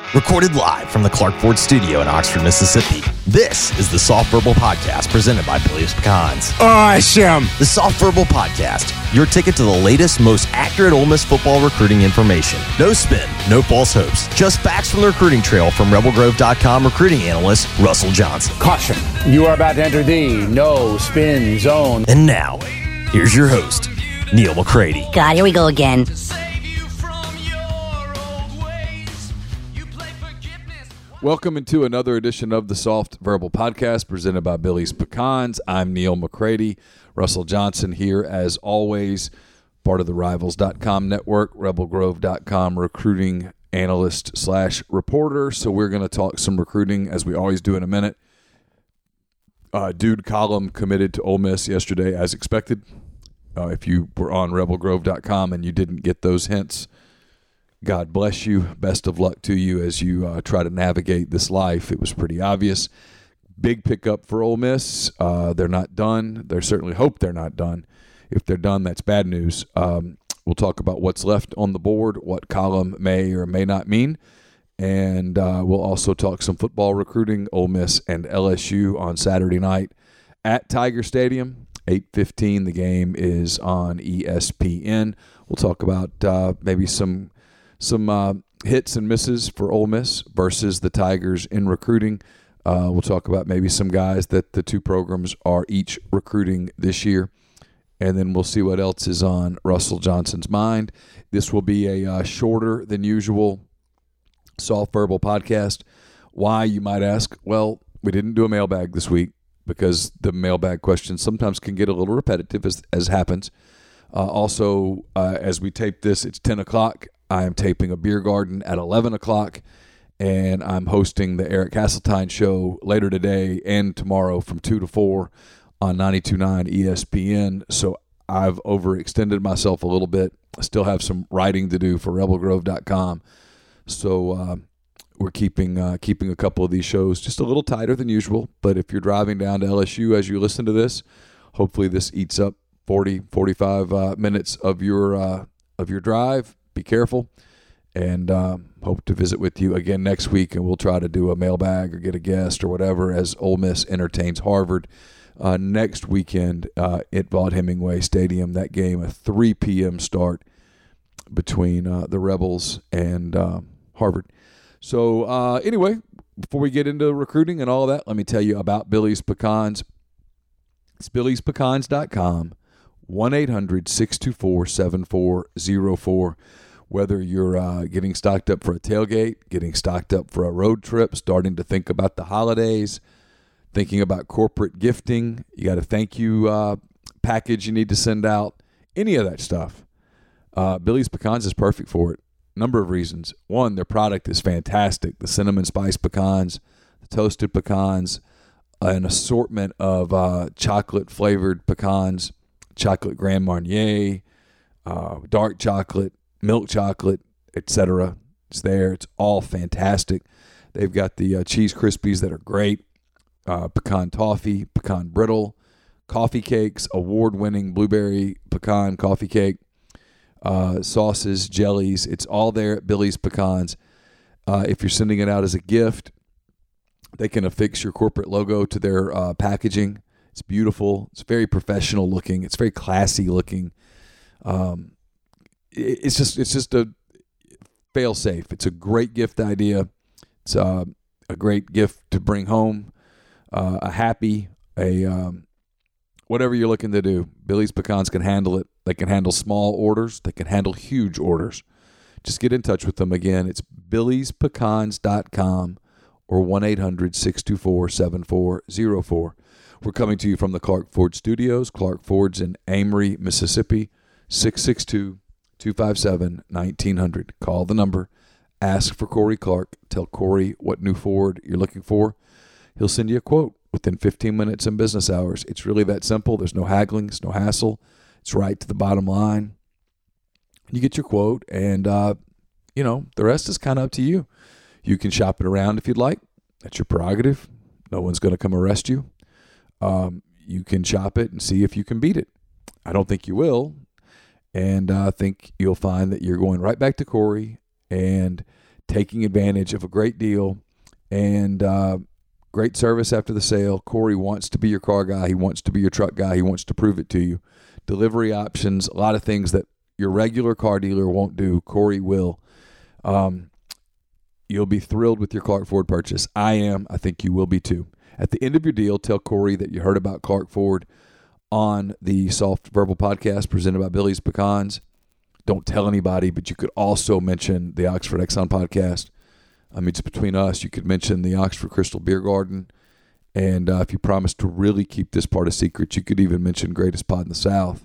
Recorded live from the Clark Ford Studio in Oxford, Mississippi. This is the Soft Verbal Podcast presented by Billy's Pecans. Awesome! The Soft Verbal Podcast, your ticket to the latest, most accurate Ole Miss football recruiting information. No spin, no false hopes, just facts from the recruiting trail from RebelGrove.com recruiting analyst Russell Johnson. Caution, you are about to enter the no spin zone. And now, here's your host, Neil McCready. God, here we go again. Welcome into another edition of the Soft Verbal Podcast presented by Billy's Pecans. I'm Neil McCready. Russell Johnson here as always, part of the Rivals.com network, RebelGrove.com recruiting analyst / reporter. So we're going to talk some recruiting as we always do in a minute. Dude Column committed to Ole Miss yesterday as expected. If you were on RebelGrove.com and you didn't get those hints, God bless you. Best of luck to you as you try to navigate this life. It was pretty obvious. Big pickup for Ole Miss. They're not done. They certainly hope they're not done. If they're done, that's bad news. We'll talk about what's left on the board, what Column may or may not mean, and we'll also talk some football recruiting, Ole Miss and LSU on Saturday night at Tiger Stadium. 8:15, the game is on ESPN. We'll talk about maybe some hits and misses for Ole Miss versus the Tigers in recruiting. We'll talk about maybe some guys that the two programs are each recruiting this year. And then we'll see what else is on Russell Johnson's mind. This will be a shorter than usual Soft Verbal Podcast. Why, you might ask? Well, we didn't do a mailbag this week because the mailbag questions sometimes can get a little repetitive as happens. Also, as we tape this, it's 10 o'clock. I am taping a beer garden at 11 o'clock, and I'm hosting the Eric Hasseltine Show later today and tomorrow from 2 to 4 on 92.9 ESPN. So I've overextended myself a little bit. I still have some writing to do for RebelGrove.com. So we're keeping a couple of these shows just a little tighter than usual. But if you're driving down to LSU as you listen to this, hopefully this eats up 45 minutes of your drive. Be careful, and hope to visit with you again next week, and we'll try to do a mailbag or get a guest or whatever as Ole Miss entertains Harvard next weekend at Vaught-Hemingway Stadium. That game, a 3 p.m. start between the Rebels and Harvard. So anyway, before we get into recruiting and all that, let me tell you about Billy's Pecans. It's Billy'sPecans.com, 1-800-624-7404. Whether you're getting stocked up for a tailgate, getting stocked up for a road trip, starting to think about the holidays, thinking about corporate gifting, you got a thank you package you need to send out, any of that stuff, Billy's Pecans is perfect for it. Number of reasons. One, their product is fantastic. The cinnamon spice pecans, the toasted pecans, an assortment of chocolate-flavored pecans, chocolate Grand Marnier, dark chocolate, milk chocolate, etc. It's there. It's all fantastic. They've got the cheese Krispies that are great, pecan toffee, pecan brittle, coffee cakes, award-winning blueberry pecan coffee cake, sauces, jellies. It's all there at Billy's Pecans. If you're sending it out as a gift, they can affix your corporate logo to their packaging. It's beautiful. It's very professional looking. It's very classy looking. It's just a fail safe. It's a great gift idea. It's a great gift to bring home. Whatever you're looking to do, Billy's Pecans can handle it. They can handle small orders. They can handle huge orders. Just get in touch with them again. It's Billy'sPecans.com or 1-800-624-7404. We're coming to you from the Clark Ford Studios. Clark Ford's in Amory, Mississippi, 662-257-1900. Call the number. Ask for Corey Clark. Tell Corey what new Ford you're looking for. He'll send you a quote within 15 minutes in business hours. It's really that simple. There's no haggling. It's no hassle. It's right to the bottom line. You get your quote, and, the rest is kind of up to you. You can shop it around if you'd like. That's your prerogative. No one's going to come arrest you. You can shop it and see if you can beat it. I don't think you will. And I think you'll find that you're going right back to Corey and taking advantage of a great deal and great service after the sale. Corey wants to be your car guy. He wants to be your truck guy. He wants to prove it to you. Delivery options, a lot of things that your regular car dealer won't do, Corey will. You'll be thrilled with your Clark Ford purchase. I am. I think you will be too. At the end of your deal, tell Corey that you heard about Clark Ford on the Soft Verbal Podcast presented by Billy's Pecans. Don't tell anybody, but you could also mention the Oxford Exxon Podcast. I mean, it's between us. You could mention the Oxford Crystal Beer Garden. And if you promise to really keep this part a secret, you could even mention Greatest Pod in the South.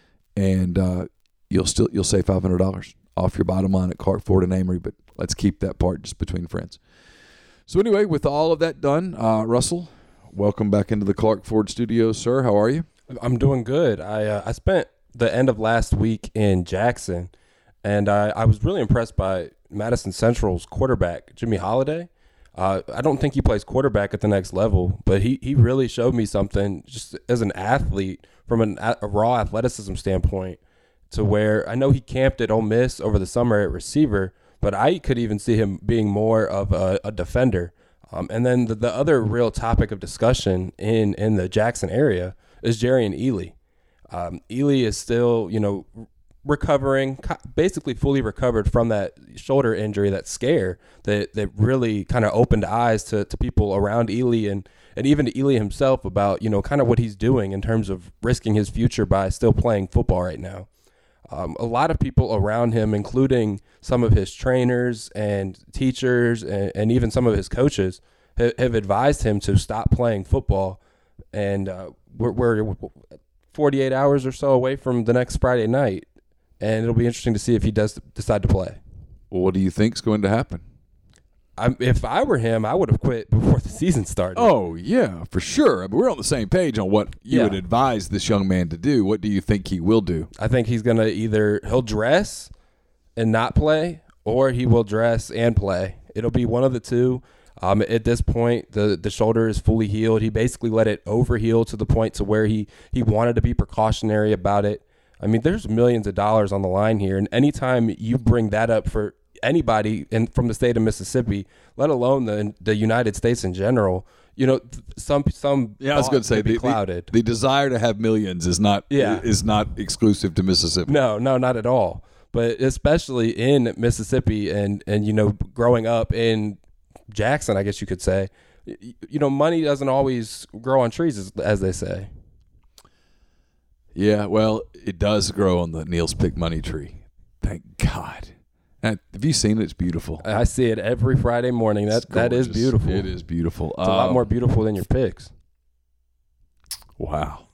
And you'll save $500 off your bottom line at Clark Ford and Amory, but let's keep that part just between friends. So anyway, with all of that done, Russell, welcome back into the Clark Ford studios, sir. How are you? I'm doing good. I spent the end of last week in Jackson, and I was really impressed by Madison Central's quarterback, Jimmy Holiday. I don't think he plays quarterback at the next level, but he really showed me something just as an athlete from a raw athleticism standpoint, to where I know he camped at Ole Miss over the summer at receiver, but I could even see him being more of a defender. And then the other real topic of discussion in the Jackson area is Jerrion Ealy. Ealy is still, recovering, basically fully recovered from that shoulder injury, that scare that really kind of opened eyes to people around Ealy and even to Ealy himself about, kind of what he's doing in terms of risking his future by still playing football right now. A lot of people around him, including some of his trainers and teachers and even some of his coaches, have advised him to stop playing football. And we're 48 hours or so away from the next Friday night, and it'll be interesting to see if he does decide to play. Well, what do you think is going to happen? If I were him, I would have quit before the season started. Oh, yeah, for sure. I mean, we're on the same page on what you would advise this young man to do. What do you think he will do? I think he's going to he'll dress and not play, or he will dress and play. It'll be one of the two. At this point, the shoulder is fully healed. He basically let it overheal to the point to where he wanted to be precautionary about it. I mean, there's millions of dollars on the line here, and anytime you bring that up for anybody from the state of Mississippi, let alone the United States in general, some I was going to say clouded. The desire to have millions is not exclusive to Mississippi. No, not at all. But especially in Mississippi and growing up in Jackson, I guess you could say, money doesn't always grow on trees, as they say. Yeah, well, it does grow on the Neil's Pick Money tree. Thank God. And have you seen it? It's beautiful. I see it every Friday morning. That is beautiful. It is beautiful. It's a lot more beautiful than your picks. Wow.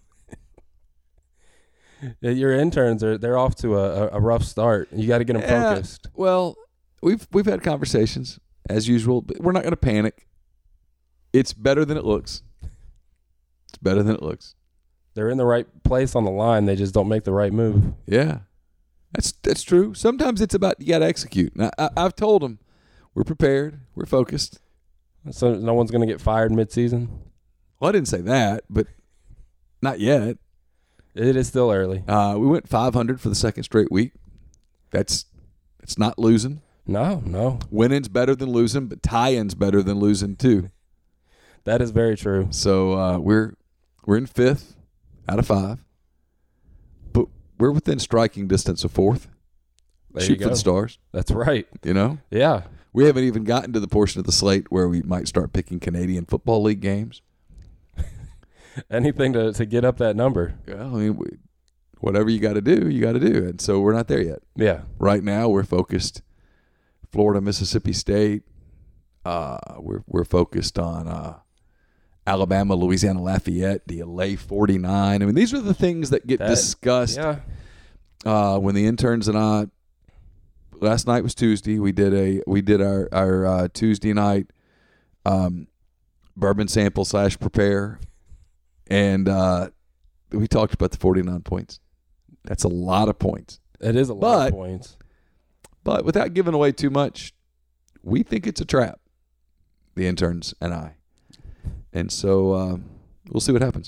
Your interns they're off to a rough start. You got to get them focused. Well, we've had conversations as usual, but we're not going to panic. It's better than it looks. It's better than it looks. They're in the right place on the line. They just don't make the right move. Yeah, that's true. Sometimes it's about you got to execute. Now, I've told them we're prepared, we're focused. So no one's going to get fired mid-season? Well, I didn't say that, but not yet. It is still early. We went 500 for the second straight week. It's not losing. No. Winning's better than losing, but tie-in's better than losing too. That is very true. So we're in 5th out of 5, but we're within striking distance of 4th. Shoot for the stars. That's right. Yeah. We haven't even gotten to the portion of the slate where we might start picking Canadian Football League games. Anything to get up that number. Well, I mean, whatever you got to do, you got to do. And so we're not there yet. Yeah. Right now, we're focused Florida, Mississippi State. We're focused on Alabama, Louisiana Lafayette. Do you lay 49? I mean, these are the things that get discussed. Yeah. When the interns and I, last night was Tuesday. We did our Tuesday night bourbon sample / prepare. And we talked about the 49 points. That's a lot of points. It is a lot of points. But without giving away too much, we think it's a trap, the interns and I. And so we'll see what happens.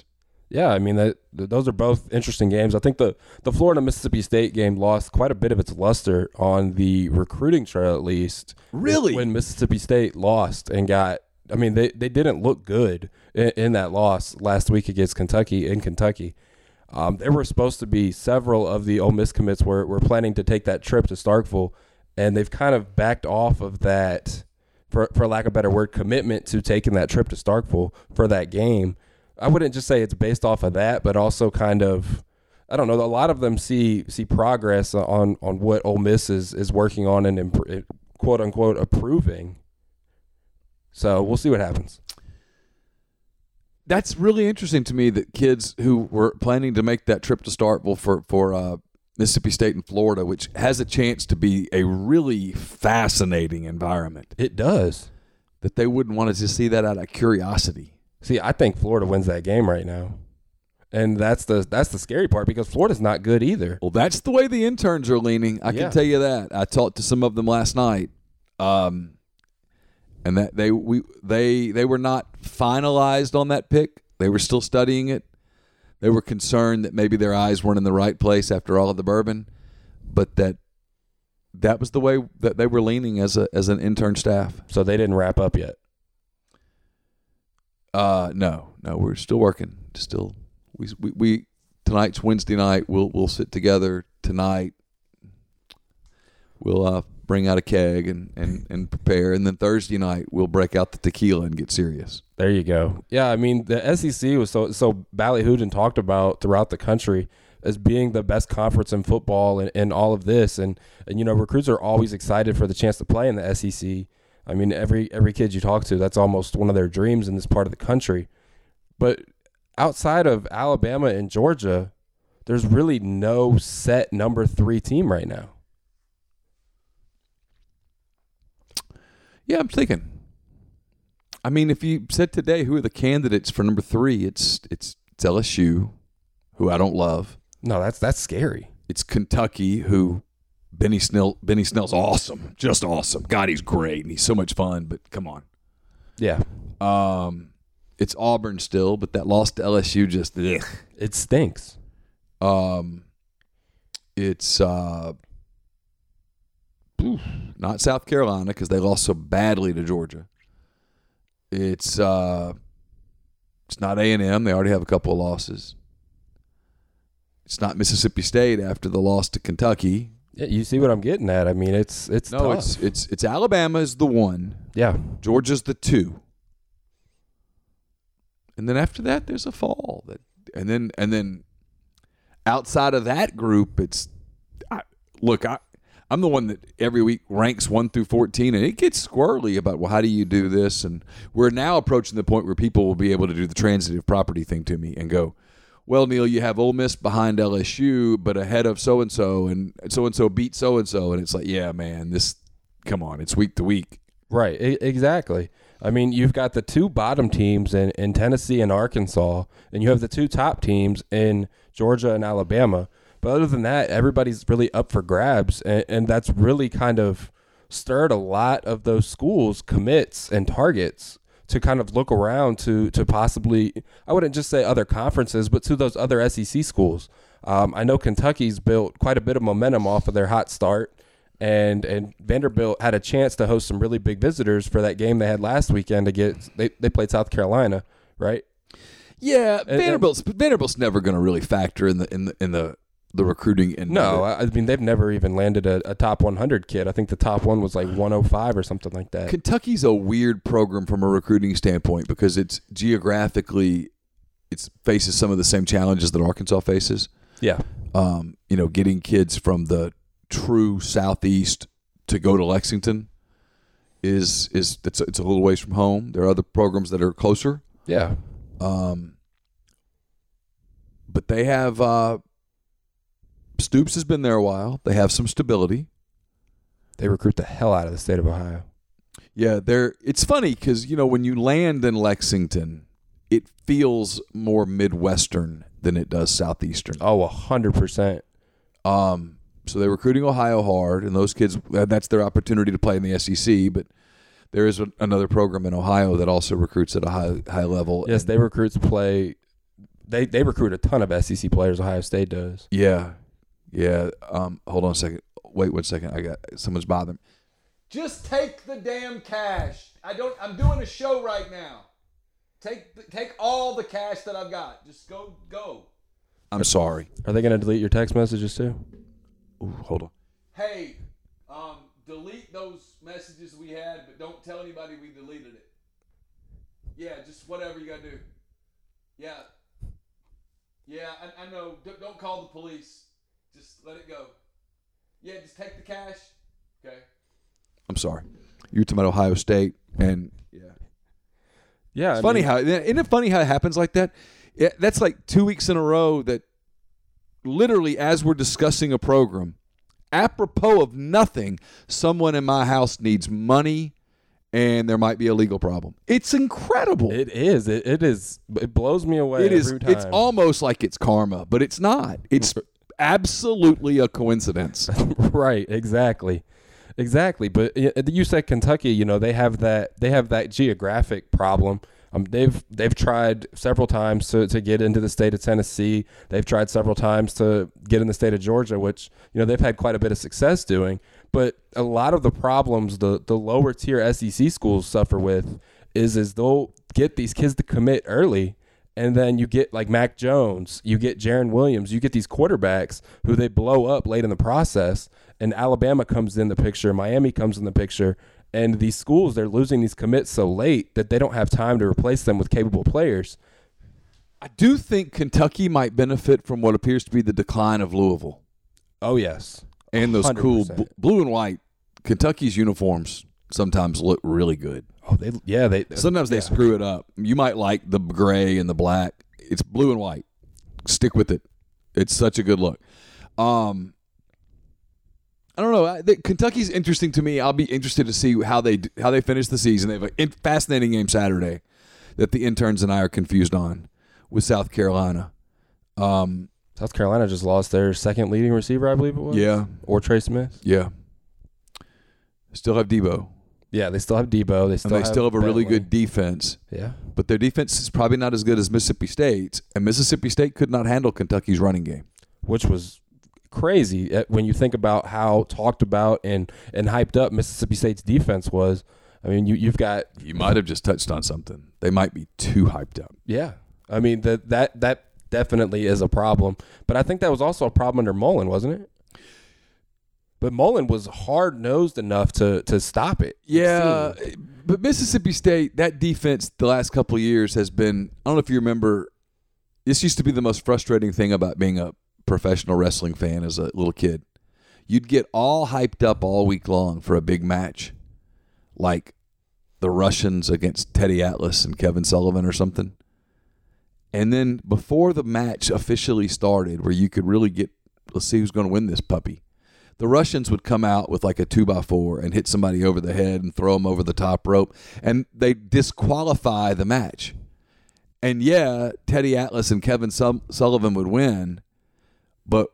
Yeah, I mean, those are both interesting games. I think the Florida-Mississippi State game lost quite a bit of its luster on the recruiting trail, at least. Really? When Mississippi State lost and got – I mean, they didn't look good in that loss last week against Kentucky in Kentucky. There were supposed to be several of the Ole Miss commits were planning to take that trip to Starkville, and they've kind of backed off of that, for lack of a better word, commitment to taking that trip to Starkville for that game. I wouldn't just say it's based off of that, but also kind of, I don't know, a lot of them see progress on what Ole Miss is working on and quote unquote approving. So we'll see what happens. That's really interesting to me that kids who were planning to make that trip to Starkville for Mississippi State and Florida, which has a chance to be a really fascinating environment. It does. That they wouldn't want to just see that out of curiosity. See, I think Florida wins that game right now. And that's the scary part because Florida's not good either. Well, that's the way the interns are leaning. I can tell you that. I talked to some of them last night. And that they were not finalized on that pick. They were still studying it. They were concerned that maybe their eyes weren't in the right place after all of the bourbon, but that was the way that they were leaning as an intern staff. So they didn't wrap up yet. No, we're still working. Still, we tonight's Wednesday night. We'll sit together tonight. We'll bring out a keg and prepare, and then Thursday night we'll break out the tequila and get serious. There you go. Yeah, I mean the SEC was so ballyhooed and talked about throughout the country as being the best conference in football and all of this, and recruits are always excited for the chance to play in the SEC. I mean, every kid you talk to, that's almost one of their dreams in this part of the country. But outside of Alabama and Georgia, there's really no set number 3 team right now. Yeah, I'm thinking. I mean, if you said today who are the candidates for number 3, it's LSU, who I don't love. No, that's scary. It's Kentucky, who Benny Snell's awesome, just awesome. God, he's great and he's so much fun. But come on, yeah. It's Auburn still, but that loss to LSU just it stinks. It's not South Carolina because they lost so badly to Georgia. It's not A&M. They already have a couple of losses. It's not Mississippi State after the loss to Kentucky. Yeah, you see what I'm getting at. I mean, it's tough. It's Alabama is the 1. Yeah. Georgia's the 2. And then after that, there's a fall. And then outside of that group, I'm the one that every week ranks 1 through 14, and it gets squirrely about, well, how do you do this? And we're now approaching the point where people will be able to do the transitive property thing to me and go, well, Neil, you have Ole Miss behind LSU, but ahead of so-and-so, and so-and-so beat so-and-so. And it's like, yeah, man, come on, it's week to week. Right, exactly. I mean, you've got the 2 bottom teams in Tennessee and Arkansas, and you have the 2 top teams in Georgia and Alabama. But other than that, everybody's really up for grabs, and that's really kind of stirred a lot of those schools' commits and targets to kind of look around to possibly, I wouldn't just say other conferences, but to those other SEC schools. I know Kentucky's built quite a bit of momentum off of their hot start, and Vanderbilt had a chance to host some really big visitors for that game they had last weekend they played South Carolina, right? Yeah, Vanderbilt's never going to really factor in the recruiting. I mean, they've never even landed a top 100 kid. I think the top one was like 105 or something like that. Kentucky's a weird program from a recruiting standpoint because it's geographically, it faces some of the same challenges that Arkansas faces. Yeah. Getting kids from the true Southeast to go to Lexington it's a little ways from home. There are other programs that are closer. Yeah. But they have Stoops has been there a while. They have some stability. They recruit the hell out of the state of Ohio. Yeah, it's funny because, when you land in Lexington, it feels more Midwestern than it does Southeastern. Oh, 100%. So they're recruiting Ohio hard, and those kids, that's their opportunity to play in the SEC, but there is another program in Ohio that also recruits at a high level. Yes, they recruits play they recruit a ton of SEC players. Ohio State does. Yeah. Hold on a second. Wait 1 second. Someone's bothering me. Just take the damn cash. I'm doing a show right now. Take all the cash that I've got. Just go. I'm sorry. Are they going to delete your text messages too? Ooh, hold on. Hey, delete those messages we had, but don't tell anybody we deleted it. Yeah, just whatever you got to do. Yeah, I know. Don't call the police. Just let it go. Yeah, just take the cash. Okay. I'm sorry. You're talking about Ohio State, and yeah. It's funny how isn't it funny how it happens like that? That's like 2 weeks in a row that literally, as we're discussing a program, apropos of nothing, someone in my house needs money, and there might be a legal problem. It's incredible. It is. It is. It blows me away. Every time. It's almost like it's karma, but it's not. It's absolutely a coincidence. Right. Exactly. But you said Kentucky. They have that geographic problem. They've tried several times to get into the state of Tennessee. They've tried several times to get in the state of Georgia, which they've had quite a bit of success doing. But a lot of the problems the lower tier SEC schools suffer with is they'll get these kids to commit early, and then you get like Mac Jones, you get Jaron Williams, you get these quarterbacks who they blow up late in the process, and Alabama comes in the picture, Miami comes in the picture. And these schools, they're losing these commits so late that they don't have time to replace them with capable players. I do think Kentucky might benefit from what appears to be the decline of Louisville. Oh, yes. And those 100%. Cool blue and white. Kentucky's uniforms sometimes look really good. Oh, they sometimes they screw it up. You might like the gray and the black. It's blue and white. Stick with it. It's such a good look. I don't know. Kentucky's interesting to me. I'll be interested to see how they finish the season. They have a fascinating game Saturday that the interns and I are confused on with South Carolina. South Carolina just lost their second leading receiver, I believe it was. Yeah. Or Trey Smith. Yeah. Still have Debo. Yeah, they still have Debo. They still have a really good defense. Yeah. But their defense is probably not as good as Mississippi State's, and Mississippi State could not handle Kentucky's running game. Which was crazy when you think about how talked about and hyped up Mississippi State's defense was. I mean, you might have just touched on something. They might be too hyped up. Yeah, I mean that definitely is a problem. But I think that was also a problem under Mullen, wasn't it? But Mullen was hard nosed enough to stop it. Yeah, but Mississippi State, that defense the last couple of years has been. I don't know if you remember. This used to be the most frustrating thing about being a professional wrestling fan as a little kid. You'd get all hyped up all week long for a big match, like the Russians against Teddy Atlas and Kevin Sullivan or something. And then before the match officially started, where you could really get, let's see who's going to win this puppy, the Russians would come out with like a 2x4 and hit somebody over the head and throw them over the top rope, and they disqualify the match. And yeah, Teddy Atlas and Kevin Sullivan would win, but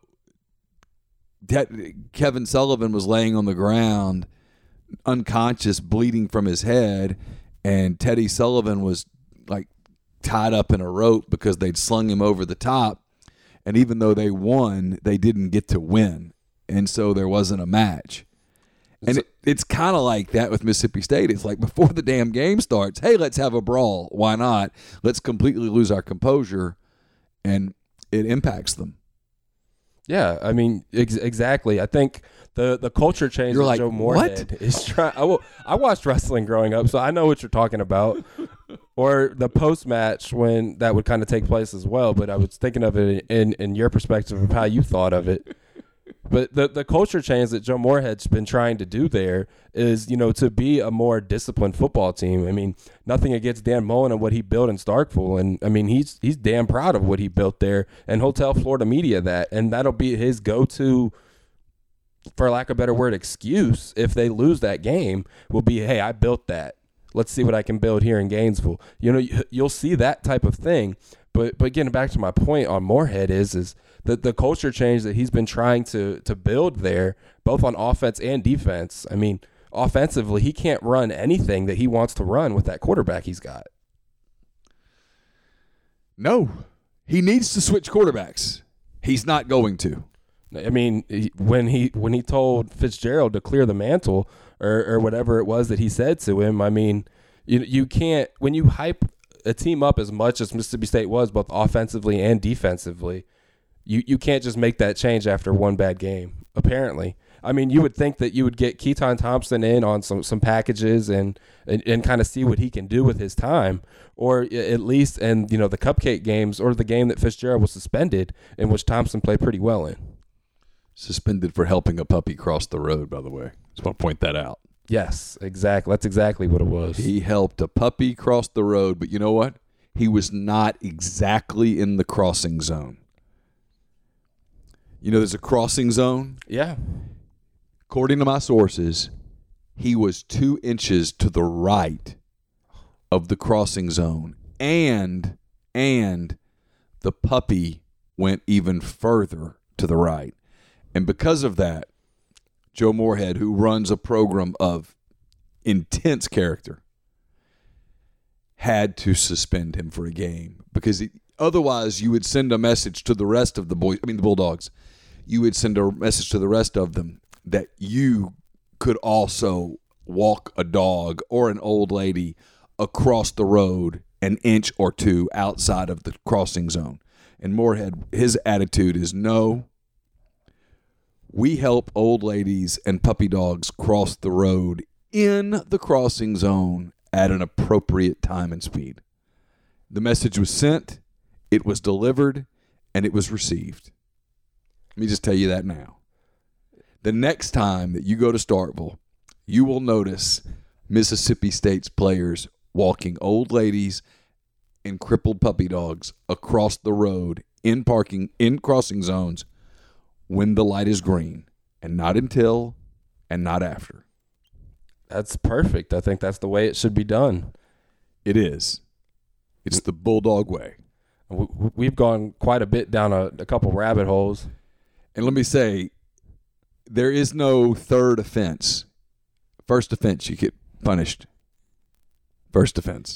Kevin Sullivan was laying on the ground, unconscious, bleeding from his head, and Teddy Sullivan was like tied up in a rope because they'd slung him over the top. And even though they won, they didn't get to win, and so there wasn't a match. And it's kind of like that with Mississippi State. It's like before the damn game starts, hey, let's have a brawl. Why not? Let's completely lose our composure, and it impacts them. Yeah, I mean, exactly. I think the culture change that Joe Moorhead is trying. I watched wrestling growing up, so I know what you're talking about. Or the post-match when that would kind of take place as well. But I was thinking of it in your perspective of how you thought of it. But the culture change that Joe Moorhead's been trying to do there is, to be a more disciplined football team. I mean, nothing against Dan Mullen and what he built in Starkville. And, I mean, he's damn proud of what he built there. And he'll tell Florida media that. And that'll be his go-to, for lack of a better word, excuse if they lose that game will be, hey, I built that. Let's see what I can build here in Gainesville. You'll see that type of thing. But getting back to my point on Moorhead is the culture change that he's been trying to build there, both on offense and defense. I mean, offensively, he can't run anything that he wants to run with that quarterback he's got. No, He needs to switch quarterbacks. He's not going to. I mean, when he told Fitzgerald to clear the mantle or whatever it was that he said to him, I mean, you can't, when you hype a team up as much as Mississippi State was, both offensively and defensively, you can't just make that change after one bad game, apparently. I mean, you would think that you would get Keaton Thompson in on some packages and kind of see what he can do with his time, or at least in the cupcake games or the game that Fitzgerald was suspended, in which Thompson played pretty well in. Suspended for helping a puppy cross the road, by the way. Just want to point that out. Yes, exactly. That's exactly what it was. He helped a puppy cross the road, but you know what? He was not exactly in the crossing zone. There's a crossing zone. Yeah. According to my sources, he was 2 inches to the right of the crossing zone, and the puppy went even further to the right. And because of that, Joe Moorhead, who runs a program of intense character, had to suspend him for a game because otherwise you would send a message to the rest of the Bulldogs. You would send a message to the rest of them that you could also walk a dog or an old lady across the road an inch or two outside of the crossing zone. And Moorhead, his attitude is no. We help old ladies and puppy dogs cross the road in the crossing zone at an appropriate time and speed. The message was sent, it was delivered, and it was received. Let me just tell you that now. The next time that you go to Starkville, you will notice Mississippi State's players walking old ladies and crippled puppy dogs across the road in crossing zones when the light is green, and not until and not after. That's perfect. I think that's the way it should be done. It is. It's the Bulldog way. We've gone quite a bit down a couple rabbit holes. And let me say, there is no third offense. First offense, you get punished. First offense.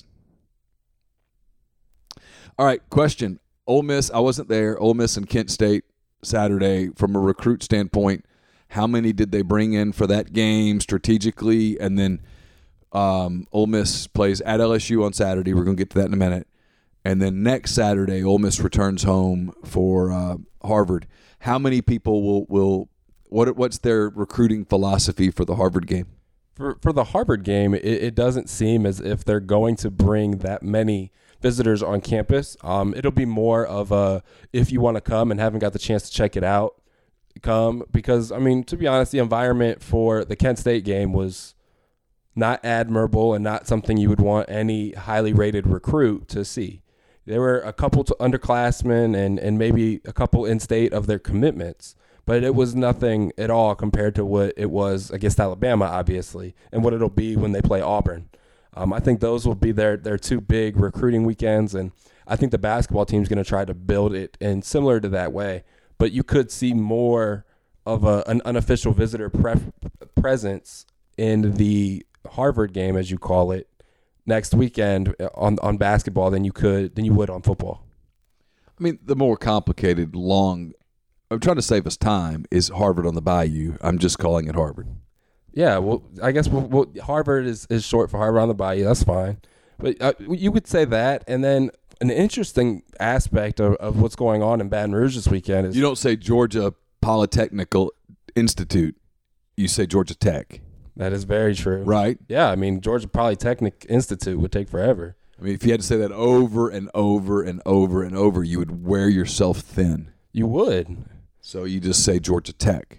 All right, question. Ole Miss, I wasn't there. Ole Miss and Kent State Saturday. From a recruit standpoint, how many did they bring in for that game strategically? And then Ole Miss plays at LSU on Saturday. We're going to get to that in a minute. And then next Saturday, Ole Miss returns home for Harvard. How many people will what's their recruiting philosophy for the Harvard game? For the Harvard game, it doesn't seem as if they're going to bring that many visitors on campus. It'll be more of a, if you want to come and haven't got the chance to check it out, come. Because, I mean, to be honest, the environment for the Kent State game was not admirable and not something you would want any highly rated recruit to see. There were a couple underclassmen and maybe a couple in-state of their commitments, but it was nothing at all compared to what it was against Alabama, obviously, and what it'll be when they play Auburn. I think those will be their two big recruiting weekends, and I think the basketball team is going to try to build it in similar to that way. But you could see more of an unofficial visitor presence in the Harvard game, as you call it, next weekend on basketball than you would on football. I mean, the more complicated, I'm trying to save us time, is Harvard on the Bayou. I'm just calling it Harvard. Yeah, well, I guess Harvard is short for Harvard on the Bayou. That's fine. But you could say that, and then an interesting aspect of what's going on in Baton Rouge this weekend is... You don't say Georgia Polytechnical Institute. You say Georgia Tech. That is very true. Right? Yeah, I mean, Georgia Polytechnic Institute would take forever. I mean, if you had to say that over and over and over and over, you would wear yourself thin. You would. So you just say Georgia Tech.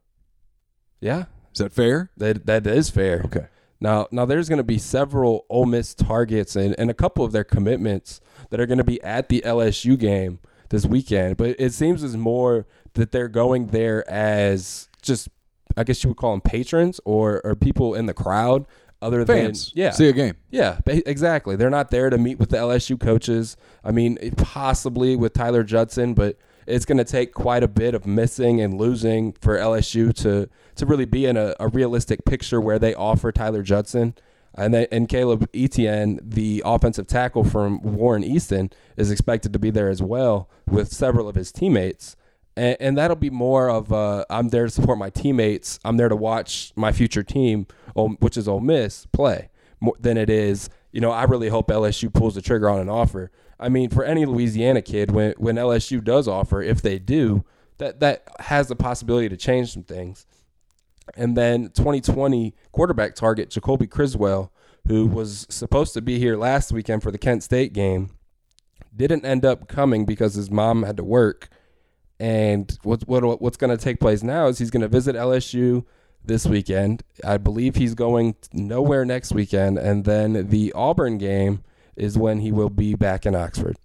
Yeah. Is that fair? That is fair. Okay. Now there's going to be several Ole Miss targets and a couple of their commitments that are going to be at the LSU game this weekend. But it seems as more that they're going there as just, I guess you would call them patrons or people in the crowd. Other fans. Than, yeah. See a game. Yeah, exactly. They're not there to meet with the LSU coaches. I mean, possibly with Tyler Judson, but it's going to take quite a bit of missing and losing for LSU to really be in a realistic picture where they offer Tyler Judson. And Caleb Etienne, the offensive tackle from Warren Easton, is expected to be there as well with several of his teammates. And that'll be more of I'm there to support my teammates. I'm there to watch my future team, which is Ole Miss, play more than it is, I really hope LSU pulls the trigger on an offer. I mean, for any Louisiana kid, when LSU does offer, if they do, that has the possibility to change some things. And then 2020 quarterback target Jacoby Criswell, who was supposed to be here last weekend for the Kent State game, didn't end up coming because his mom had to work. And what's going to take place now is he's going to visit LSU this weekend. I believe he's going nowhere next weekend. And then the Auburn game is when he will be back in Oxford.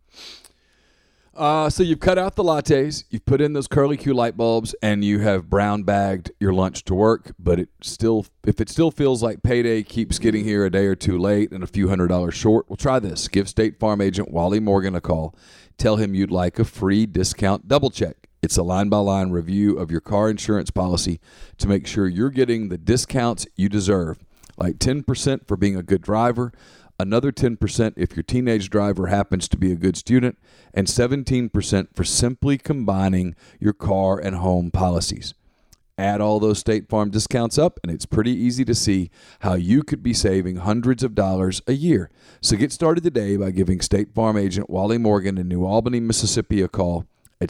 So you've cut out the lattes, you've put in those curly Q light bulbs, and you have brown bagged your lunch to work. But if it still feels like payday keeps getting here a day or two late and a few $100s short, well, try this. Give State Farm agent Wally Morgan a call. Tell him you'd like a free discount double check. It's a line-by-line review of your car insurance policy to make sure you're getting the discounts you deserve, like 10% for being a good driver, another 10% if your teenage driver happens to be a good student, and 17% for simply combining your car and home policies. Add all those State Farm discounts up, and it's pretty easy to see how you could be saving hundreds of dollars a year. So get started today by giving State Farm agent Wally Morgan in New Albany, Mississippi a call at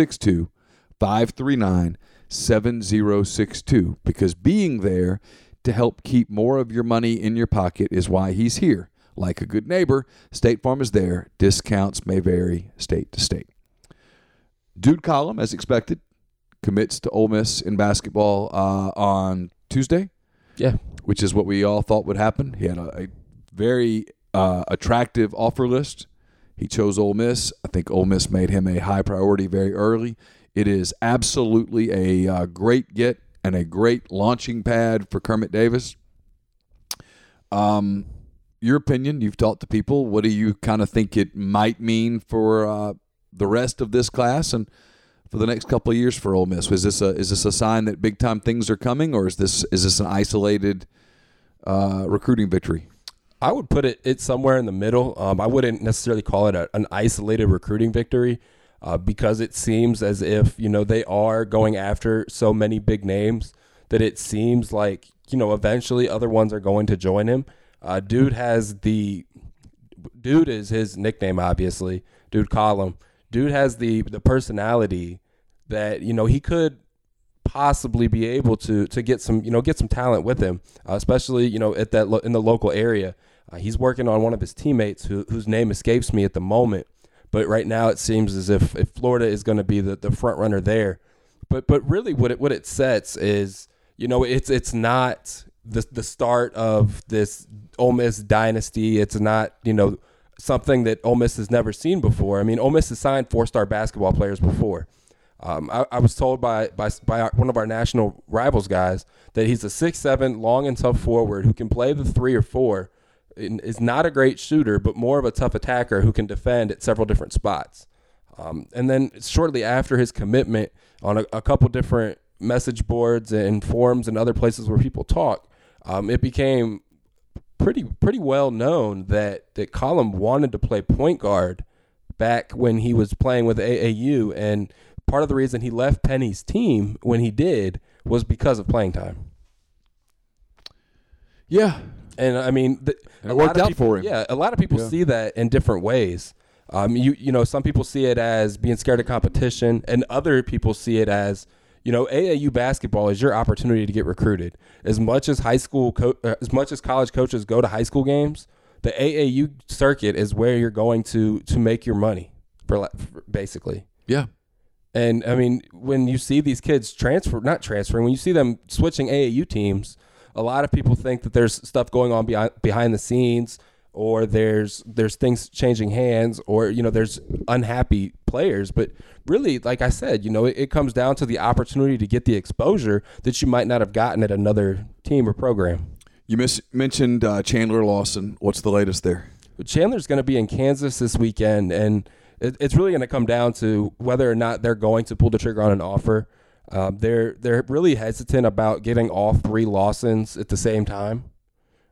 662-539-7062, because being there to help keep more of your money in your pocket is why he's here. Like a good neighbor, State Farm is there. Discounts may vary state to state. Dude Column, as expected, commits to Ole Miss in basketball on Tuesday. Yeah. Which is what we all thought would happen. He had a very attractive offer list. He chose Ole Miss. I think Ole Miss made him a high priority very early. It is absolutely a great get and a great launching pad for Kermit Davis. Your opinion, you've talked to people. What do you kind of think it might mean for the rest of this class and for the next couple of years for Ole Miss? Is this a sign that big time things are coming, or is this an isolated recruiting victory? I would put it somewhere in the middle. I wouldn't necessarily call it an isolated recruiting victory because it seems as if they are going after so many big names that it seems like eventually other ones are going to join him. Dude is his nickname, obviously. Dude Column. Dude has the personality that he could possibly be able to get some talent with him, especially at that in the local area. He's working on one of his teammates whose name escapes me at the moment, but right now it seems as if Florida is going to be the front runner there. But really, what it sets is it's not the start of this Ole Miss dynasty. It's not, something that Ole Miss has never seen before. I mean, Ole Miss has signed 4-star basketball players before. I was told by one of our national rivals guys that he's a 6'7", long and tough forward who can play the 3 or 4, is not a great shooter, but more of a tough attacker who can defend at several different spots. And then shortly after his commitment, on a couple different message boards and forums and other places where people talk, it became pretty well known that Column wanted to play point guard back when he was playing with AAU, and part of the reason he left Penny's team when he did was because of playing time. Yeah. And I mean, it worked out for him. Yeah, a lot of people see that in different ways. Some people see it as being scared of competition, and other people see it as AAU basketball is your opportunity to get recruited. As much as college coaches go to high school games, the AAU circuit is where you're going to make your money, for basically. Yeah. And I mean, when you see these kids when you see them switching AAU teams, a lot of people think that there's stuff going on behind the scenes, or there's things changing hands, or there's unhappy players. But really, like I said, it comes down to the opportunity to get the exposure that you might not have gotten at another team or program. You mentioned Chandler Lawson. What's the latest there? Chandler's going to be in Kansas this weekend, and it's really going to come down to whether or not they're going to pull the trigger on an offer. They're really hesitant about getting all 3 Lawsons at the same time.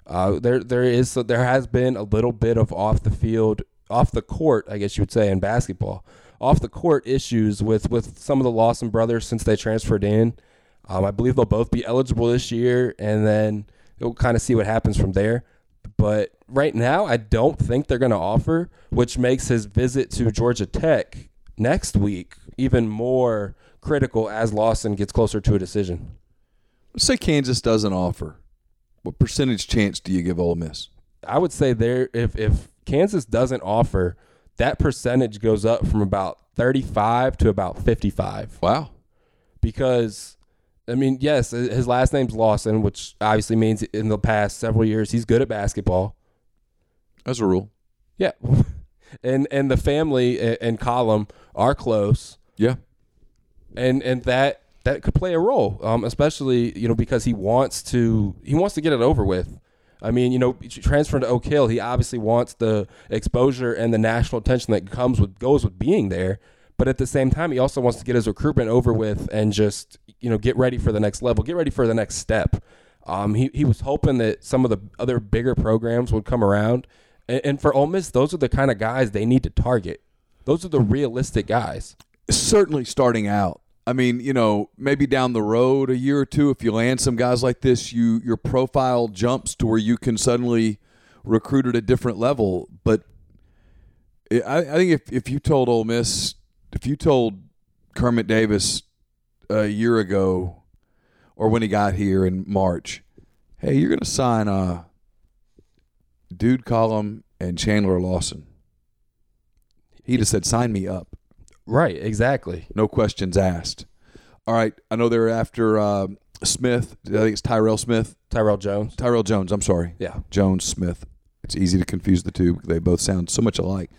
There has been a little bit of off the court, I guess you would say, in basketball, off the court issues with some of the Lawson brothers since they transferred in. I believe they'll both be eligible this year, and then we'll kind of see what happens from there. But right now, I don't think they're going to offer, which makes his visit to Georgia Tech next week even more critical as Lawson gets closer to a decision. Let's say Kansas doesn't offer. What percentage chance do you give Ole Miss? I would say if Kansas doesn't offer, that percentage goes up from about 35 to about 55. Wow. Because, I mean, yes, his last name's Lawson, which obviously means in the past several years he's good at basketball. As a rule. Yeah. and the family and Column are close. Yeah. And that could play a role, especially, because he wants to get it over with. I mean, transferring to Oak Hill, he obviously wants the exposure and the national attention that goes with being there. But at the same time, he also wants to get his recruitment over with and just, get ready for the next level, get ready for the next step. He was hoping that some of the other bigger programs would come around. And for Ole Miss, those are the kind of guys they need to target. Those are the realistic guys. Certainly starting out. I mean, maybe down the road a year or two, if you land some guys like this, your profile jumps to where you can suddenly recruit at a different level. But I think if you told Ole Miss, if you told Kermit Davis a year ago or when he got here in March, hey, you're going to sign Dude Column and Chandler Lawson, he'd have said, sign me up. Right, exactly. No questions asked. All right, I know they're after Smith. I think it's Tyrell Smith. Tyrell Jones. Tyrell Jones, I'm sorry. Yeah. Jones, Smith. It's easy to confuse the two. They both sound so much alike.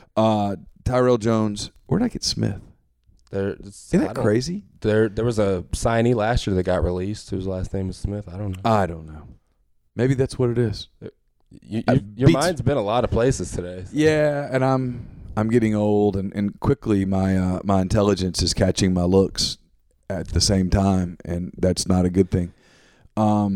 Tyrell Jones. Where did I get Smith? Isn't that crazy? There was a signee last year that got released whose last name is Smith. I don't know. Maybe that's what it is. Your mind's been a lot of places today. So. Yeah, and I'm getting old, and quickly my intelligence is catching my looks at the same time, and that's not a good thing. All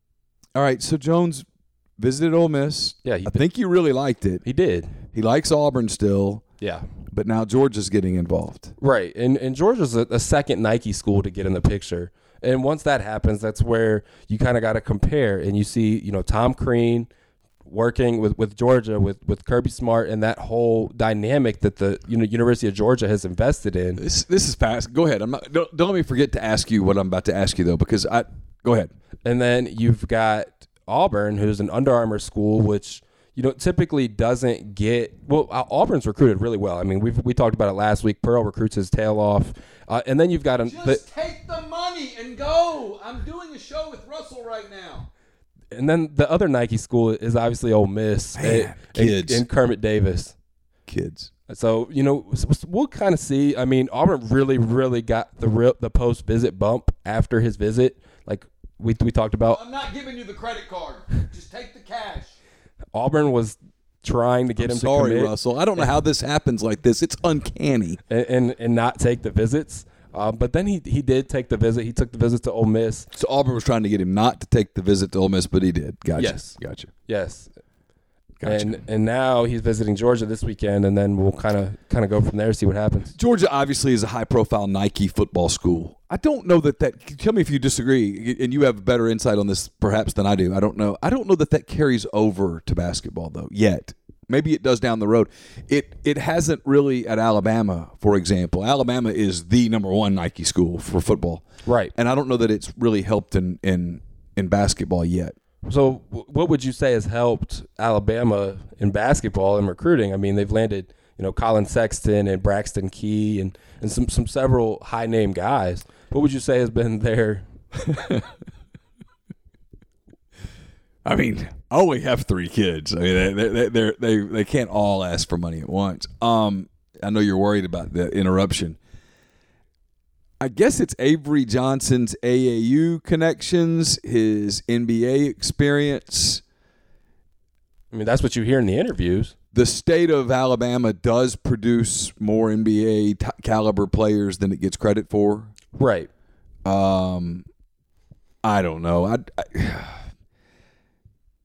right, so Jones visited Ole Miss. Yeah, I think he really liked it. He did. He likes Auburn still. Yeah. But now Georgia's getting involved. Right, and Georgia's a second Nike school to get in the picture. And once that happens, that's where you kind of got to compare, and you see, Tom Crean working with Georgia, with Kirby Smart, and that whole dynamic that the University of Georgia has invested in. This is fast. Go ahead. Don't let me forget to ask you what I'm about to ask you, though, because go ahead. And then you've got Auburn, who's an Under Armour school, which typically doesn't get – well, Auburn's recruited really well. I mean, we talked about it last week. Pearl recruits his tail off. And then you've got – Just take the money and go. I'm doing a show with Russell right now. And then the other Nike school is obviously Ole Miss. Man, kids. And Kermit Davis. Kids. So, we'll kind of see. I mean, Auburn really, really got the post-visit bump after his visit. Like we talked about. I'm not giving you the credit card. Just take the cash. Auburn was trying to get him to commit. Sorry, Russell. I don't know how this happens like this. It's uncanny. And not take the visits. But then he did take the visit. He took the visit to Ole Miss. So Auburn was trying to get him not to take the visit to Ole Miss, but he did. Gotcha. Yes. Gotcha. Yes. Gotcha. And now he's visiting Georgia this weekend, and then we'll kind of go from there, see what happens. Georgia obviously is a high-profile Nike football school. I don't know that tell me if you disagree, and you have better insight on this perhaps than I do. I don't know that carries over to basketball, though, yet. Maybe it does down the road. It hasn't really at Alabama, for example. Alabama is the number one Nike school for football. Right. And I don't know that it's really helped in basketball yet. So what would you say has helped Alabama in basketball and recruiting? I mean, they've landed, Colin Sexton and Braxton Key and some several high-name guys. What would you say has been their I mean, I only have 3 kids. I mean, they can't all ask for money at once. I know you're worried about the interruption. I guess it's Avery Johnson's AAU connections, his NBA experience. I mean, that's what you hear in the interviews. The state of Alabama does produce more NBA caliber players than it gets credit for. Right. I don't know.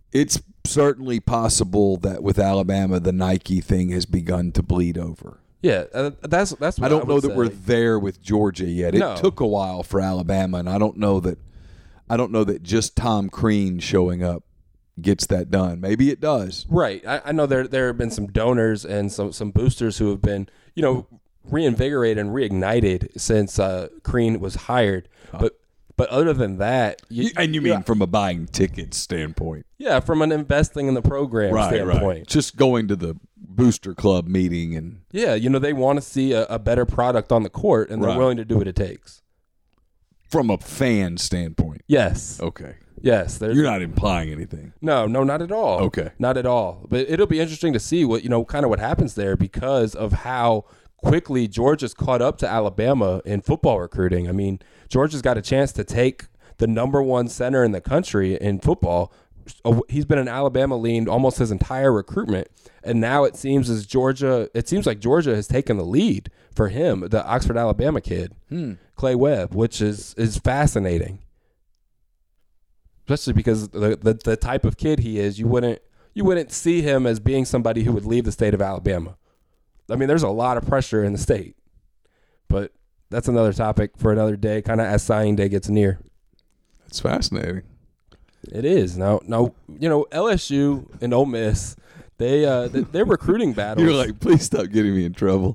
It's certainly possible that with Alabama, the Nike thing has begun to bleed over. Yeah, that's what I don't know that say. we're there with Georgia yet. It No. took a while for Alabama, and I don't know that just Tom Crean showing up gets that done. Maybe it does. Right. I know there have been some donors and some boosters who have been, reinvigorated and reignited since Crean was hired. But other than that, You mean from a buying tickets standpoint? yeah, from an investing in the program standpoint. Just going to the booster club meeting and Yeah, they want to see a better product on the court, and they're Right. willing to do what it takes. from a fan standpoint. Yes. Okay. Yes. You're not implying anything. No, not at all. Okay. Not at all. But it'll be interesting to see what, kind of what happens there because of how quickly Georgia's caught up to Alabama in football recruiting. I mean, Georgia's got a chance to take the number one center in the country in football. He's been an Alabama lean almost his entire recruitment. And now it seems like Georgia has taken the lead for him, the Oxford, Alabama kid, Clay Webb, which is fascinating. Especially because the type of kid he is, you wouldn't see him as being somebody who would leave the state of Alabama. I mean, there's a lot of pressure in the state, but that's another topic for another day, kind of as signing day gets near. It's fascinating. It is. Now, LSU and Ole Miss, their recruiting battles. You're like, please stop getting me in trouble.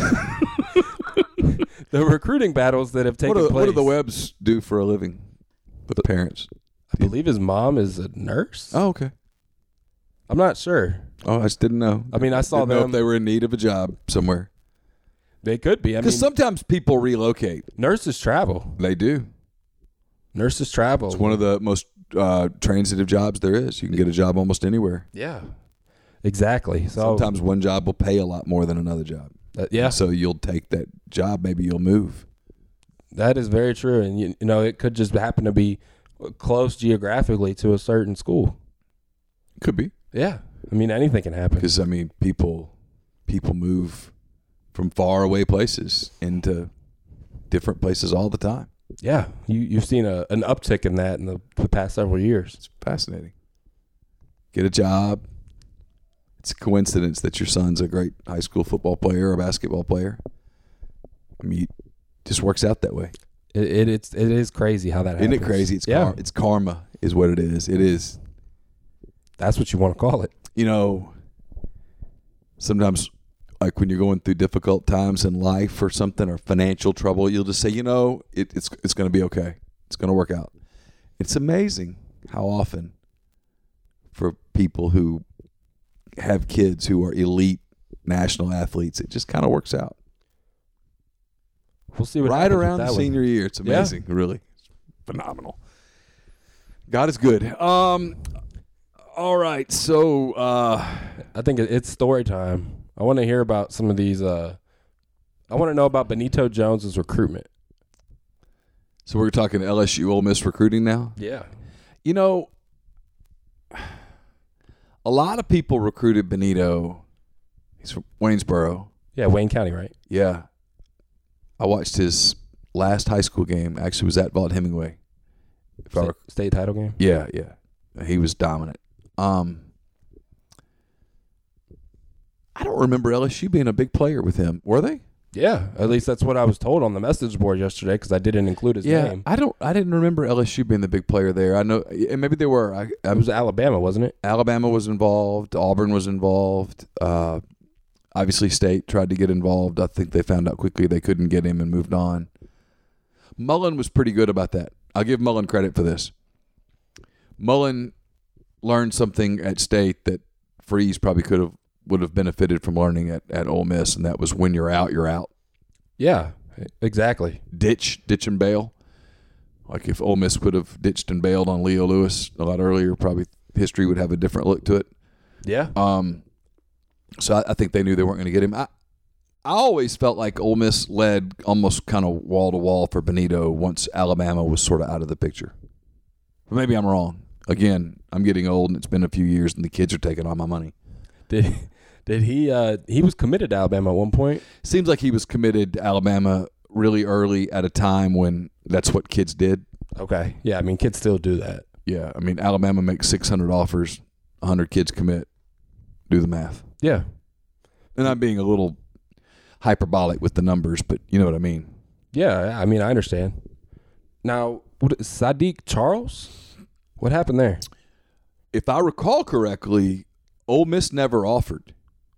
The recruiting battles that have taken place. What do the Webbs do for a living with the parents? I believe his mom is a nurse. Oh, okay. I'm not sure. Oh, I just didn't know. I mean, I saw Didn't know them. if they were in need of a job somewhere. They could be. I mean, Because sometimes people relocate. nurses travel. They do. Nurses travel. It's one of the most transitive jobs there is. You can get a job almost anywhere. Yeah. Exactly. So Sometimes one job will pay a lot more than another job. yeah, So you'll take that job. Maybe you'll move. that is very true. And it could just happen to be close geographically to a certain school. Could be. Yeah. I mean, anything can happen. Because, people move from far away places into different places all the time. Yeah. You've seen an uptick in that in the past several years. It's fascinating. Get a job. It's a coincidence that your son's a great high school football player or basketball player. I mean, it just works out that way. It is crazy how that happens. Isn't it crazy? It's it's karma is what it is. It is. That's what you want to call it. Sometimes like when you're going through difficult times in life or something or financial trouble, you'll just say, it's going to be okay. It's going to work out. It's amazing how often for people who have kids who are elite national athletes, it just kind of works out. We'll see what Right happens with around that the one. senior year. It's amazing, really. It's phenomenal. God is good. All right, so I think it's story time. I want to hear about some of these. I want to know about Benito Jones's recruitment. so we're talking LSU Ole Miss recruiting now. Yeah. A lot of people recruited Benito. He's from Waynesboro. Yeah, Wayne County, right? Yeah. I watched his last high school game. Actually, was at Vaught Hemingway. State title game. Yeah. He was dominant. I don't remember LSU being a big player with him. Were they? Yeah, at least that's what I was told on the message board yesterday because I didn't include his name. I didn't remember LSU being the big player there. I know, and maybe they were. It was Alabama, wasn't it? Alabama was involved. Auburn was involved. Obviously, State tried to get involved. I think they found out quickly they couldn't get him and moved on. Mullen was pretty good about that. I'll give Mullen credit for this. Mullen learned something at State that Freeze probably would have benefited from learning at Ole Miss, and that was when you're out, you're out. Yeah, exactly. Ditch and bail. Like if Ole Miss would have ditched and bailed on Leo Lewis a lot earlier, probably history would have a different look to it. Yeah. So I think they knew they weren't going to get him. I always felt like Ole Miss led almost kind of wall to wall for Benito once Alabama was sort of out of the picture. But maybe I'm wrong. Again, I'm getting old and it's been a few years and the kids are taking all my money. Did he was committed to Alabama at one point? Seems like he was committed to Alabama really early at a time when that's what kids did. Okay. Yeah, I mean kids still do that. Yeah, I mean, Alabama makes 600 offers, 100 kids commit. Do the math. Yeah. And I'm being a little hyperbolic with the numbers, but you know what I mean. Yeah, I mean, I understand. Now, Sadiq Charles? What happened there? If I recall correctly, Ole Miss never offered.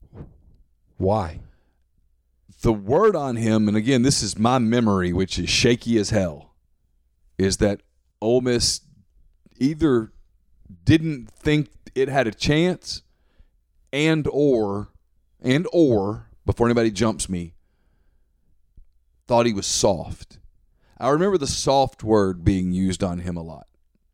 Why? The word on him, and again, this is my memory, which is shaky as hell, is that Ole Miss either didn't think it had a chance and or, before anybody jumps me, thought he was soft. I remember the soft word being used on him a lot.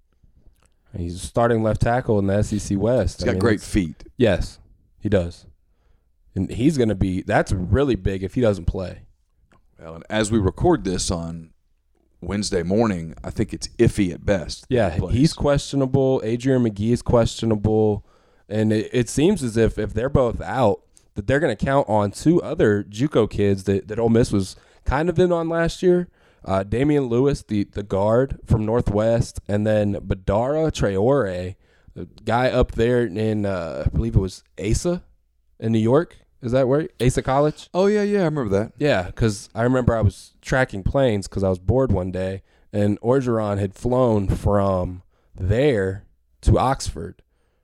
He's starting left tackle in the SEC West. He's got great feet. Yes, he does. And he's going to be – that's really big if he doesn't play. Well, and as we record this on Wednesday morning, I think it's iffy at best. Yeah, he's questionable. Adrian McGee is questionable. And it seems as if they're both out, that they're going to count on two other JUCO kids that Ole Miss was kind of in on last year. Damian Lewis, the guard from Northwest, and then Badara Traore, the guy up there in, I believe it was Asa in New York. Is that where? Asa College? Oh, yeah, I remember that. Yeah, because I remember I was tracking planes because I was bored one day, and Orgeron had flown from there to Oxford.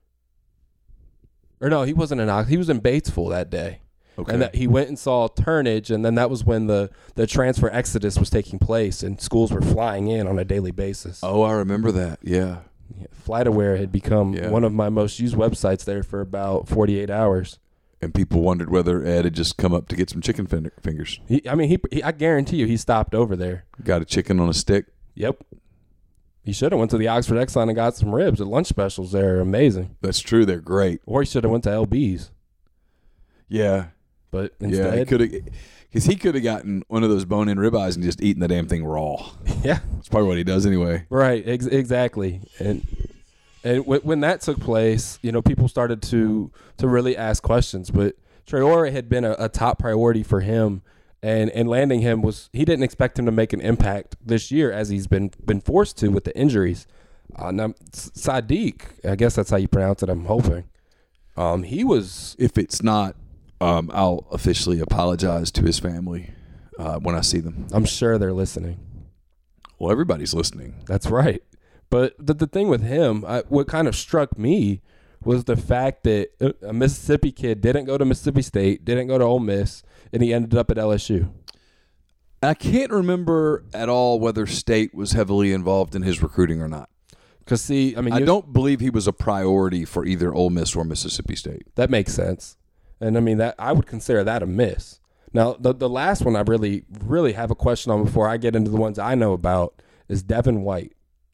Or no, he wasn't in Oxford. He was in Batesville that day. Okay. And he went and saw Turnage, and then that was when the transfer exodus was taking place, and schools were flying in on a daily basis. Oh, I remember that, yeah. FlightAware had become one of my most used websites there for about 48 hours. And people wondered whether Ed had just come up to get some chicken fingers. I guarantee you he stopped over there. Got a chicken on a stick? Yep. He should have went to the Oxford Exxon and got some ribs. The lunch specials there are amazing. That's true. They're great. Or he should have went to LB's. Yeah. But instead. Yeah, because he could have gotten one of those bone-in ribeyes and just eaten the damn thing raw. Yeah. That's probably what he does anyway. Right. Exactly. And when that took place, people started to really ask questions. But Traore had been a top priority for him. And landing him he didn't expect him to make an impact this year as he's been forced to with the injuries. Now, Sadiq, I guess that's how you pronounce it, I'm hoping. He was. If it's not, I'll officially apologize to his family when I see them. I'm sure they're listening. Well, everybody's listening. That's right. But the thing with him, what kind of struck me was the fact that a Mississippi kid didn't go to Mississippi State, didn't go to Ole Miss, and he ended up at LSU. I can't remember at all whether State was heavily involved in his recruiting or not. Because, I don't believe he was a priority for either Ole Miss or Mississippi State. That makes sense. And, that I would consider that a miss. Now, the last one I really, really have a question on before I get into the ones I know about is Devin White.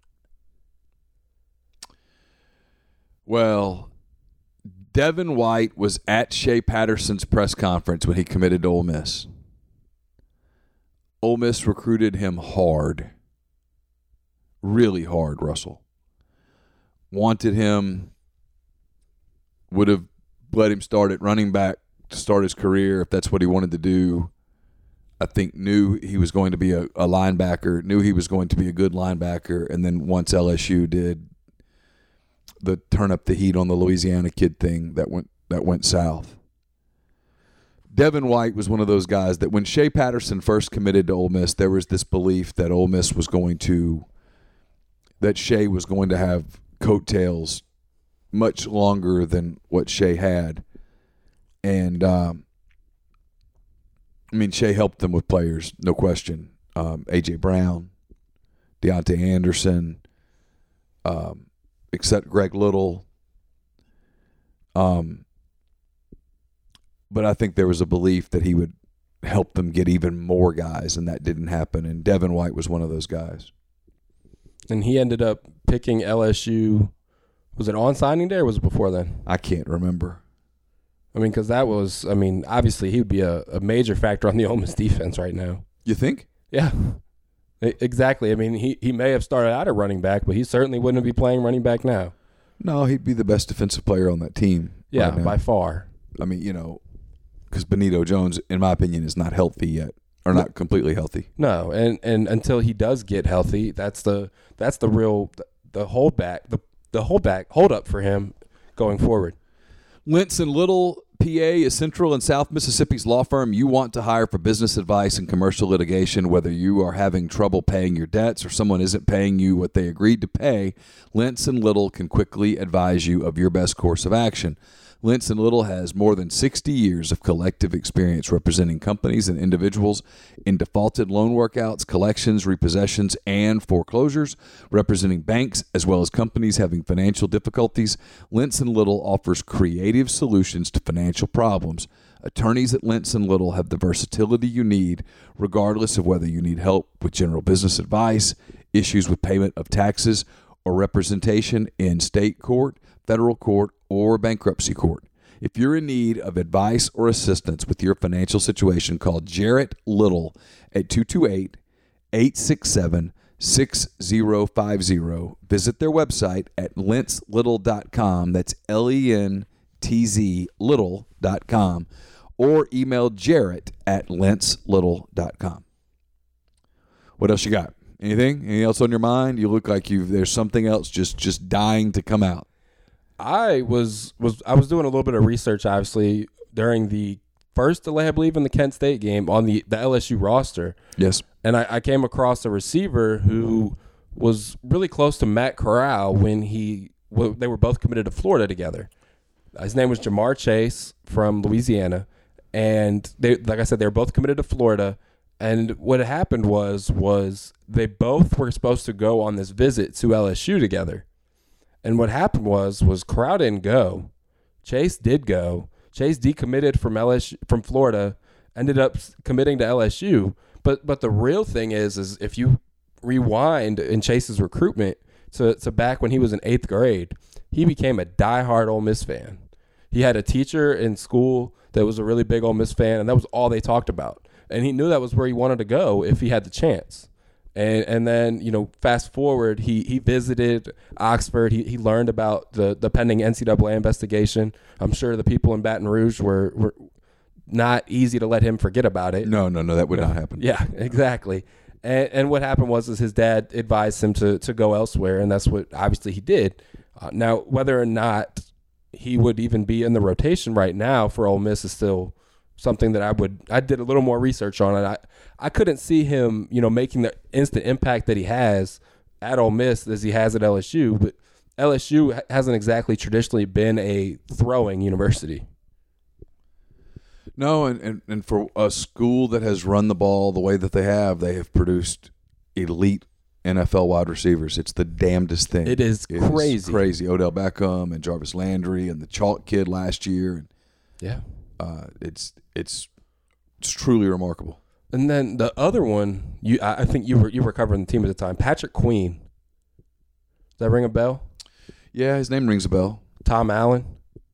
Well, Devin White was at Shea Patterson's press conference when he committed to Ole Miss. Ole Miss recruited him hard. Really hard, Russell. Wanted him, would have let him start at running back to start his career if that's what he wanted to do. I think knew he was going to be a linebacker, knew he was going to be a good linebacker, and then once LSU did the turn up the heat on the Louisiana kid thing, that went south. Devin White was one of those guys that when Shea Patterson first committed to Ole Miss, there was this belief that Ole Miss was that Shea was going to have coattails much longer than what Shea had. And, Shea helped them with players, no question. A.J. Brown, Deontay Anderson, except Greg Little. But I think there was a belief that he would help them get even more guys, and that didn't happen. And Devin White was one of those guys. And he ended up picking LSU. Was it on signing day or was it before then? I can't remember. Because that was, obviously he would be a major factor on the Ole Miss defense right now. You think? Yeah. Exactly. He may have started out at running back, but he certainly wouldn't be playing running back now. No, he'd be the best defensive player on that team. Yeah, right now. by far. Because Benito Jones, in my opinion, is not healthy yet, or not completely healthy. No, and until he does get healthy, that's the real the hold up for him going forward. Lentz & Little, PA, is Central and South Mississippi's law firm you want to hire for business advice and commercial litigation. Whether you are having trouble paying your debts or someone isn't paying you what they agreed to pay, Lentz & Little can quickly advise you of your best course of action. Lentz & Little has more than 60 years of collective experience representing companies and individuals in defaulted loan workouts, collections, repossessions, and foreclosures, representing banks as well as companies having financial difficulties. Lentz & Little offers creative solutions to financial problems. Attorneys at Lentz & Little have the versatility you need, regardless of whether you need help with general business advice, issues with payment of taxes, or representation in state court, federal court, or bankruptcy court. If you're in need of advice or assistance with your financial situation, call Jarrett Little at 228-867-6050. Visit their website at lentzlittle.com. That's LENTZ little.com. Or email Jarrett at lentzlittle.com. What else you got? Anything else on your mind? You look like there's something else just dying to come out. I was doing a little bit of research, obviously, during the first delay, I believe, in the Kent State game on the LSU roster. Yes. And I came across a receiver who was really close to Matt Corral when they were both committed to Florida together. His name was Jamar Chase from Louisiana. And they, like I said, they were both committed to Florida. And what happened was they both were supposed to go on this visit to LSU together. And what happened was Corral didn't go. Chase did go. Chase decommitted from Florida, ended up committing to LSU. But the real thing is if you rewind in Chase's recruitment to back when he was in 8th grade, he became a diehard Ole Miss fan. He had a teacher in school that was a really big Ole Miss fan, and that was all they talked about. And he knew that was where he wanted to go if he had the chance. And then, fast forward, he visited Oxford. He learned about the pending NCAA investigation. I'm sure the people in Baton Rouge were not easy to let him forget about it. No, that would not happen. Yeah, exactly. And what happened was his dad advised him to go elsewhere, and that's what obviously he did. Now, whether or not he would even be in the rotation right now for Ole Miss is still something that I did a little more research on, and I couldn't see him, making the instant impact that he has at Ole Miss as he has at LSU. But LSU hasn't exactly traditionally been a throwing university. No, and for a school that has run the ball the way that they have produced elite NFL wide receivers. It's the damnedest thing. It is crazy. Odell Beckham and Jarvis Landry and the Chalk kid last year. Yeah. It's truly remarkable. And then the other one, I think you were covering the team at the time, Patrick Queen. Does that ring a bell? Yeah, his name rings a bell. Tom Allen.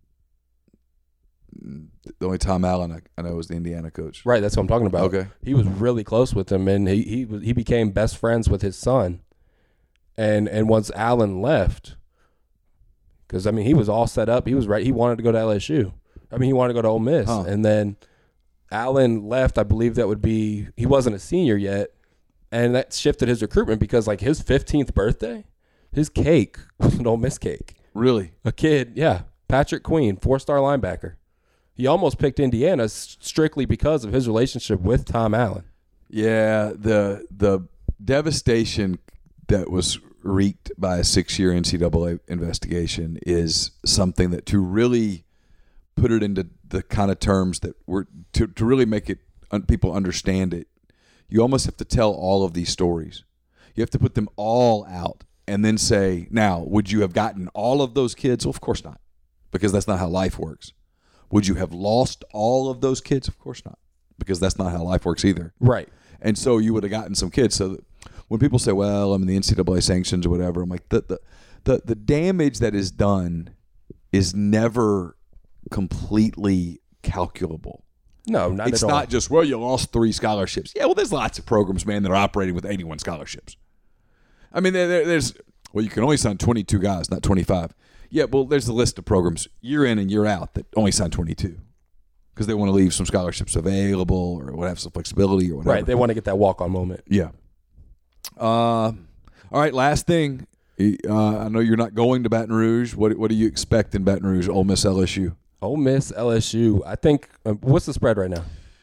The only Tom Allen I know is the Indiana coach. Right, that's what I'm talking about. Okay. He was really close with him, and he became best friends with his son. And once Allen left, because he was all set up, he was right. He wanted to go to LSU. He wanted to go to Ole Miss, and then Allen left. I believe he wasn't a senior yet, and that shifted his recruitment because his 15th birthday, his cake was an Ole Miss cake. Really? A kid, yeah. Patrick Queen, 4-star linebacker. He almost picked Indiana strictly because of his relationship with Tom Allen. Yeah, the devastation that was wreaked by a 6-year NCAA investigation is something that to really put it into the kind of terms that were to really make it people understand it, you almost have to tell all of these stories. You have to put them all out and then say, now, would you have gotten all of those kids? Well, of course not, because that's not how life works. Would you have lost all of those kids? Of course not, because that's not how life works either. Right. And so you would have gotten some kids. So when people say, well, I'm in the NCAA sanctions or whatever, I'm like, the damage that is done is never completely calculable. No, not it's at all. It's not just, well, you lost 3 scholarships. Yeah, well, there's lots of programs, man, that are operating with 81 scholarships. There's you can only sign 22 guys, not 25. Yeah, well, there's a list of programs year in and year out that only sign 22 because they want to leave some scholarships available or have some flexibility or whatever. Right, they want to get that walk-on moment. Yeah. All right, last thing. I know you're not going to Baton Rouge. What do you expect in Baton Rouge, Ole Miss LSU? Ole Miss LSU. I think what's the spread right now?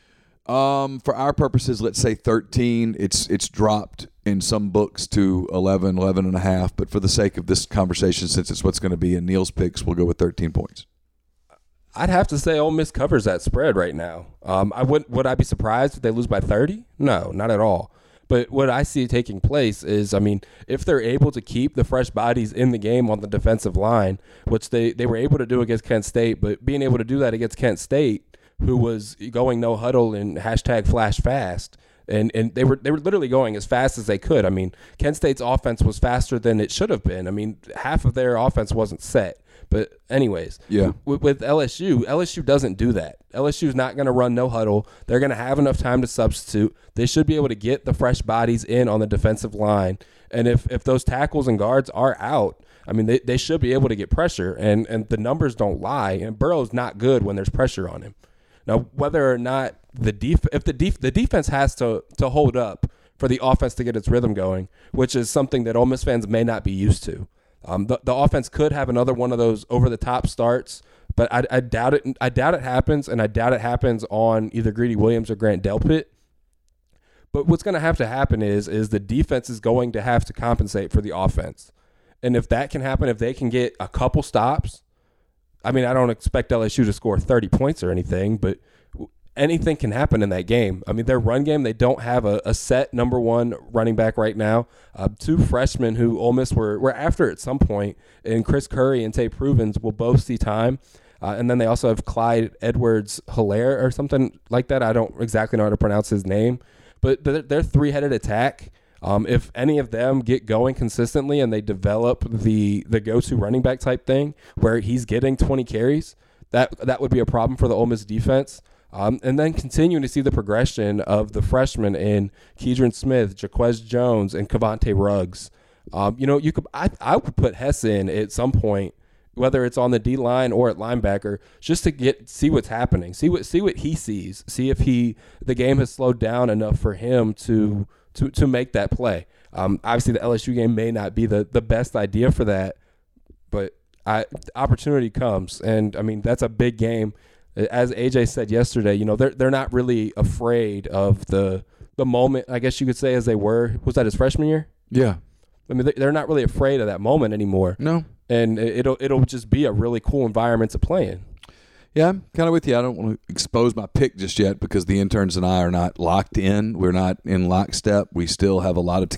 For our purposes, let's say 13. It's dropped in some books to 11 and a half. But for the sake of this conversation, since it's what's going to be in Neil's picks, we'll go with 13 points. I'd have to say Ole Miss covers that spread right now. Would I be surprised if they lose by 30? No, not at all. But what I see taking place is, I mean, if they're able to keep the fresh bodies in the game on the defensive line, which they were able to do against Kent State, but being able to do that against Kent State, who was going no huddle and #flash fast, and they were literally going as fast as they could. I mean, Kent State's offense was faster than it should have been. I mean, half of their offense wasn't set. But anyways, yeah. With LSU doesn't do that. LSU's not going to run no huddle. They're going to have enough time to substitute. They should be able to get the fresh bodies in on the defensive line. And if those tackles and guards are out, I mean, they should be able to get pressure. And the numbers don't lie. And Burrow's not good when there's pressure on him. Now, whether or not the defense has to hold up for the offense to get its rhythm going, which is something that Ole Miss fans may not be used to. The offense could have another one of those over-the-top starts, but I doubt it. I doubt it happens, and I doubt it happens on either Greedy Williams or Grant Delpit. But what's going to have to happen is the defense is going to have to compensate for the offense. And if that can happen, if they can get a couple stops, I mean, I don't expect LSU to score 30 points or anything, but anything can happen in that game. I mean, their run game, they don't have a set number one running back right now. Two freshmen who Ole Miss were after at some point, and Chris Curry and Tate Pruvens will both see time. And then they also have Clyde Edwards-Helaire or something like that. I don't exactly know how to pronounce his name. But their three-headed attack, if any of them get going consistently and they develop the go-to running back type thing where he's getting 20 carries, that would be a problem for the Ole Miss defense. And then continuing to see the progression of the freshmen in Keidron Smith, Jaquez Jones, and Cavante Ruggs. I would put Hess in at some point, whether it's on the D line or at linebacker, just to see what's happening, see what he sees, see if the game has slowed down enough for him to make that play. Obviously, the LSU game may not be the best idea for that, but opportunity comes, and I mean that's a big game. As AJ said yesterday, they're not really afraid of the moment, I guess you could say, as they were. Was that his freshman year? Yeah. I mean, they're not really afraid of that moment anymore. No. And it'll just be a really cool environment to play in. Yeah, I'm kind of with you. I don't want to expose my pick just yet because the interns and I are not locked in. We're not in lockstep. We still have a lot of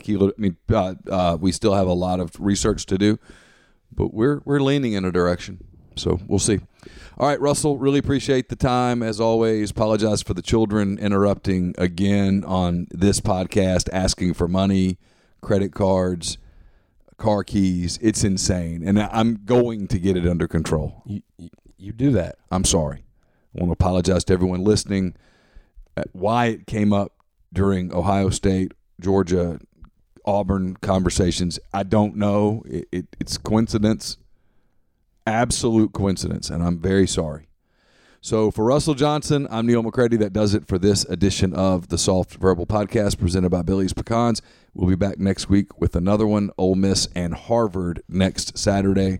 we still have a lot of research to do, but we're leaning in a direction. So we'll see. All right, Russell, really appreciate the time. As always, apologize for the children interrupting again on this podcast, asking for money, credit cards, car keys. It's insane, and I'm going to get it under control. You do that. I'm sorry. I want to apologize to everyone listening. Why it came up during Ohio State, Georgia, Auburn conversations, I don't know. It's coincidence. Absolute coincidence, and I'm very sorry. So for Russell Johnson, I'm Neil McCready. That does it for this edition of the Soft Verbal Podcast presented by Billy's Pecans. We'll be back next week with another one, Ole Miss and Harvard next Saturday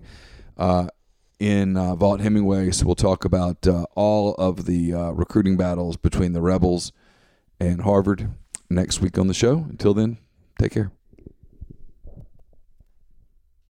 in Vaught-Hemingway. So we'll talk about all of the recruiting battles between the Rebels and Harvard next week on the show. Until then, take care.